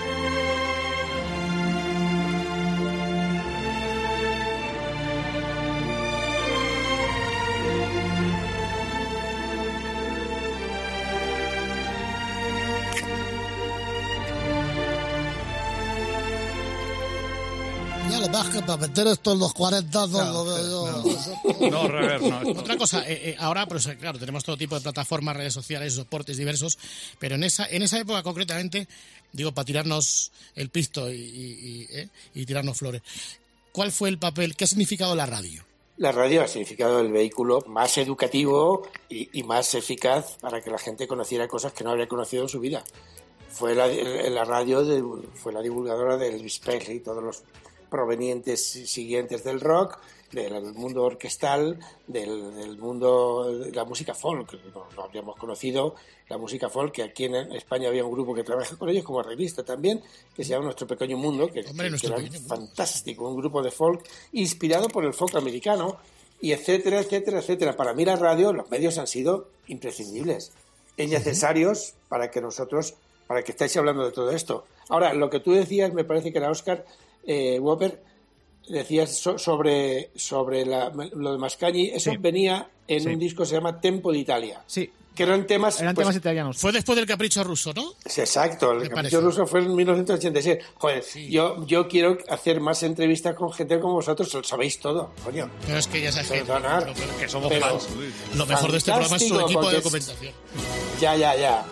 Que para meter esto en los 40 lo veo yo. No, Rever, no. Otra cosa, ahora, pues claro, tenemos todo tipo de plataformas, redes sociales, soportes diversos, pero en esa época concretamente, digo, para tirarnos el pisto y tirarnos flores, ¿cuál fue el papel, qué ha significado la radio? La radio ha significado el vehículo más educativo y más eficaz para que la gente conociera cosas que no habría conocido en su vida. Fue la radio, fue la divulgadora de Elvis Presley, todos los provenientes siguientes del rock, del mundo orquestal, del mundo de la música folk. No habíamos conocido la música folk, que aquí en España había un grupo que trabaja con ellos como arreglista también, que se llama Nuestro Pequeño Mundo, que era fantástico, un grupo de folk inspirado por el folk americano, y etcétera, etcétera, etcétera. Para mí la radio, los medios han sido imprescindibles, necesarios para que estáis hablando de todo esto. Ahora, lo que tú decías, me parece que era Óscar, Whopper, decías sobre lo de Mascagni, eso venía en un disco que se llama Tempo d'Italia. Sí. Que eran temas italianos. Fue después del Capricho Ruso, ¿no? Sí, exacto, el Capricho Ruso fue en 1986. Joder, sí. yo quiero hacer más entrevistas con gente como vosotros, lo sabéis todo, coño. Pero es que ya sabes que somos fans. Lo mejor de este programa es su equipo de documentación. Ya.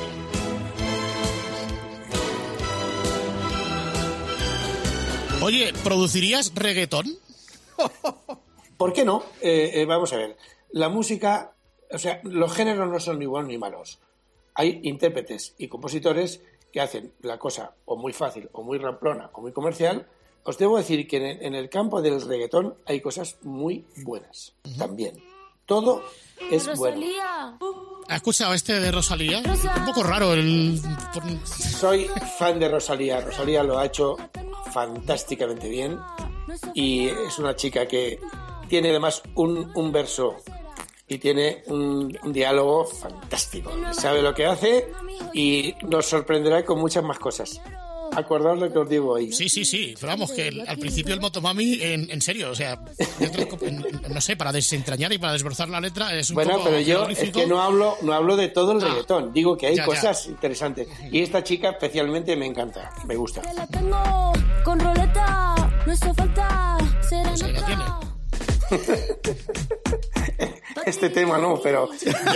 Oye, ¿producirías reggaetón? ¿Por qué no? Vamos a ver. La música, o sea, los géneros no son ni buenos ni malos. Hay intérpretes y compositores que hacen la cosa o muy fácil, o muy ramplona, o muy comercial. Os debo decir que en el campo del reggaetón hay cosas muy buenas también. Todo es bueno. ¿Has escuchado este de Rosalía? Un poco raro Soy fan de Rosalía. Rosalía lo ha hecho fantásticamente bien y es una chica que tiene además un verso y tiene un diálogo fantástico. Sabe lo que hace y nos sorprenderá con muchas más cosas. Acordaos lo que os digo ahí. Sí, pero vamos, que al principio el Motomami, en serio, o sea, no sé, para desentrañar y para desbrozar la letra es un poco pero yo es que no hablo de todo el reggaetón, digo que hay cosas interesantes y esta chica especialmente me encanta, me gusta. La tengo con roleta, no hace falta serenata. Este tema no, pero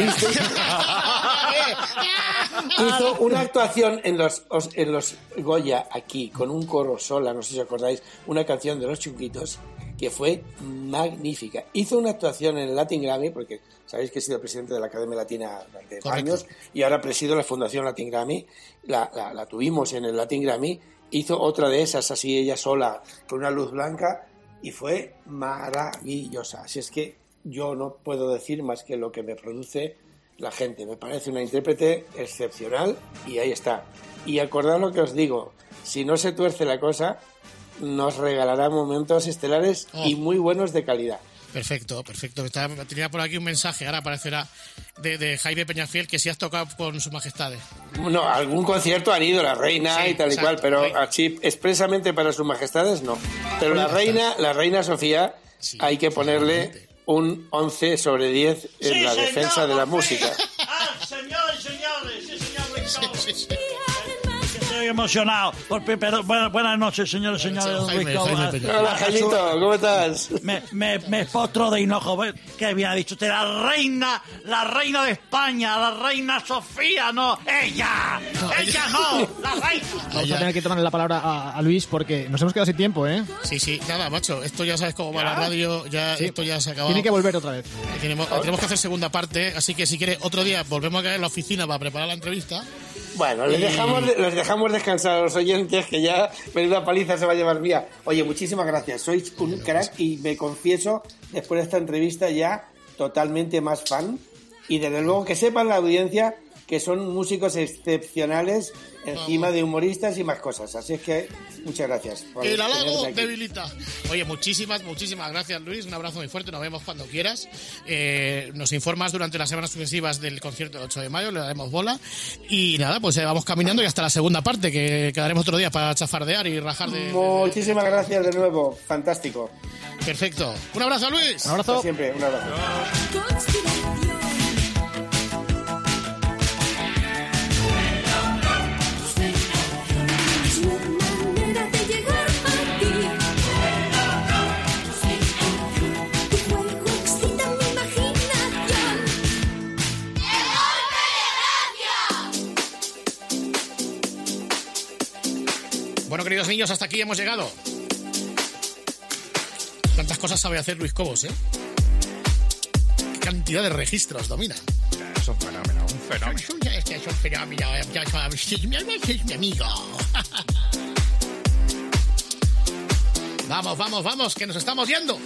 hizo una actuación en los Goya aquí con un coro sola, no sé si os acordáis, una canción de Los Chunguitos que fue magnífica. Hizo una actuación en el Latin Grammy, porque sabéis que he sido presidente de la Academia Latina durante años y ahora presido la Fundación Latin Grammy. La tuvimos en el Latin Grammy. Hizo otra de esas así ella sola con una luz blanca y fue maravillosa. Así es que yo no puedo decir más que lo que me produce la gente. Me parece una intérprete excepcional y ahí está. Y acordad lo que os digo, si no se tuerce la cosa, nos regalará momentos estelares y muy buenos de calidad. Perfecto. Tenía por aquí un mensaje, ahora aparecerá, de Jaime Peñafiel, que si has tocado con sus majestades. No, algún concierto han ido la reina y tal y cual, pero así expresamente para sus majestades no. Pero la reina Sofía hay que ponerle un 11 sobre 10 en Sí, la señor, defensa de la por fin. música. Señores, sí, señor Luis Cobos. Estoy emocionado. Buenas noches, señores, Jaime, Luis Cobos. Jaime Peña. Hola, Jaimito, ¿cómo estás? Me postro de hinojo. ¿Qué había dicho usted? La reina de España, la reina Sofía, no. ¡Ella! ¡Ella no! ¡La reina! Vamos a tener que tomarle la palabra a Luis porque nos hemos quedado sin tiempo, ¿eh? Sí, nada, macho. Esto ya sabes cómo va la radio. Sí. Esto ya se ha acabado. Tiene que volver otra vez. Tenemos que hacer segunda parte, así que si quieres otro día volvemos a caer en la oficina para preparar la entrevista. Bueno, les dejamos descansar a los oyentes, que ya menuda paliza se va a llevar mía. Oye, muchísimas gracias. Sois un crack y me confieso, después de esta entrevista, ya totalmente más fan. Y desde luego que sepan la audiencia que son músicos excepcionales encima de humoristas y más cosas. Así es que muchas gracias. El halago debilita. Oye, muchísimas gracias, Luis. Un abrazo muy fuerte. Nos vemos cuando quieras. Nos informas durante las semanas sucesivas del concierto del 8 de mayo. Le daremos bola. Y nada, pues vamos caminando y hasta la segunda parte, que quedaremos otro día para chafardear y rajar de... Muchísimas gracias de nuevo. Fantástico. Perfecto. Un abrazo, Luis. Un abrazo. Hasta siempre. Un abrazo. Bueno, queridos niños, hasta aquí hemos llegado. ¿Cuántas cosas sabe hacer Luis Cobos, eh? ¿Qué cantidad de registros domina? Es un fenómeno, un fenómeno. Es un fenómeno. Es mi amigo. Vamos, que nos estamos yendo.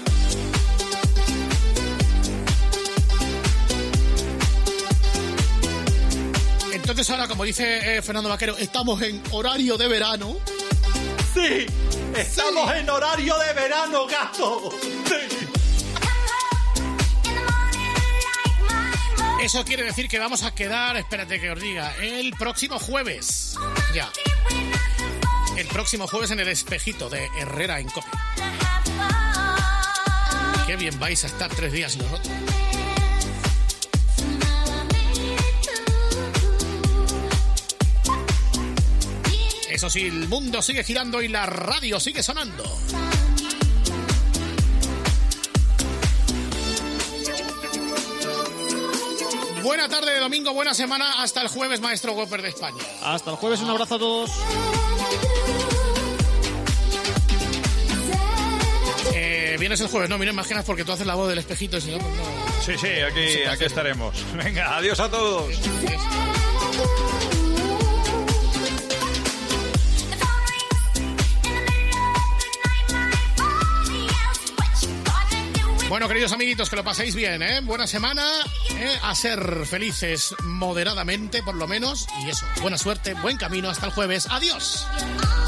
Entonces ahora, como dice Fernando Vaquero, estamos en horario de verano. Sí, estamos en horario de verano, gato. Sí. Eso quiere decir que vamos a quedar, espérate que os diga, el próximo jueves. Ya. El próximo jueves en el Espejito de Herrera en Cope. Qué bien vais a estar 3 días nosotros. Eso sí, el mundo sigue girando y la radio sigue sonando. Buena tarde de domingo, buena semana. Hasta el jueves, maestro Whopper de España. Hasta el jueves, un abrazo a todos. Vienes el jueves, no, miren más que nada porque tú haces la voz del espejito. Si no, pues no. Sí, aquí estaremos. Venga, adiós a todos. Bueno, queridos amiguitos, que lo paséis bien, ¿eh? Buena semana, a ser felices moderadamente, por lo menos. Y eso, buena suerte, buen camino, hasta el jueves. ¡Adiós!